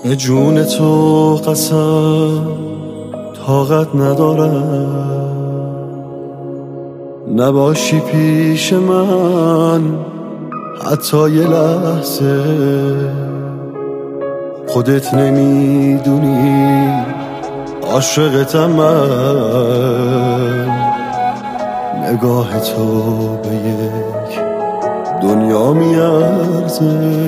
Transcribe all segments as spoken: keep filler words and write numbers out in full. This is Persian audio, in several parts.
به جون تو قسم طاقت ندارم نباشی پیش من حتی یه لحظه. خودت نمیدونی عاشقتم من، نگاه تو به یک دنیا میارزه.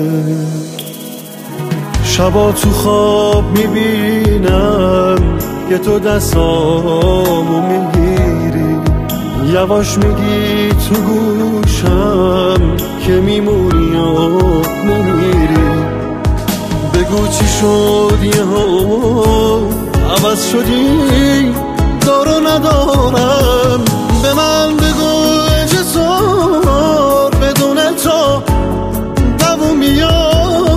شبا تو خواب میبینم که تو دستامو میگیری، یواش میگی تو گوشم که میمونی و نمیری. بگو چی شد یهو عوض شدی، دارو ندارم به من بگو جسار بدون تو دوو میارم.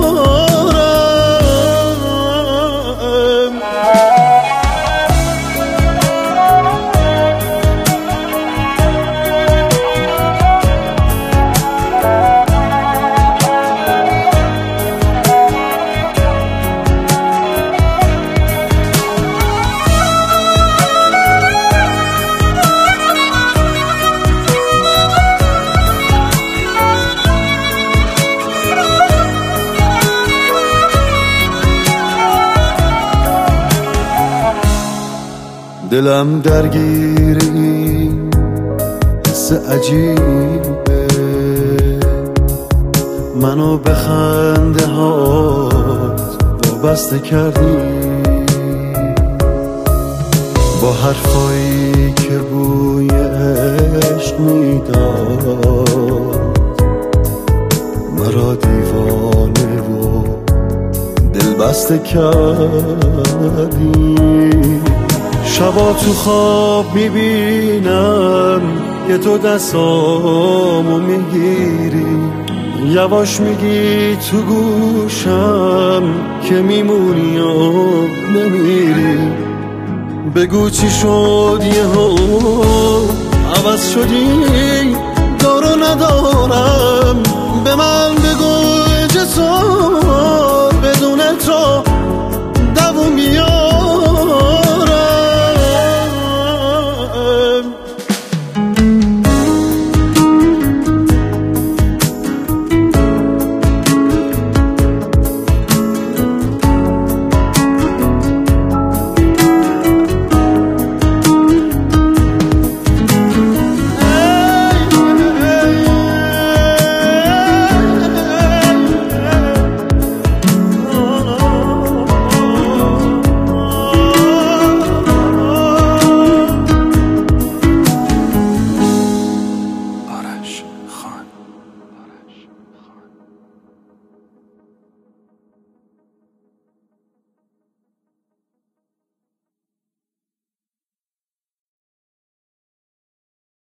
دلم درگیر این حس عجیبه، منو به خنده هات وابسته کردی. با حرفایی که بوی عشق میداد مرا دیوانه و دل بسته کردی. شبا تو خواب میبینم که تو دستامو میگیری، یواش میگی تو گوشم که میمونی و نمیری. بگو چی شد یهو عوض شدی، دارو ندارم به من بگو جسار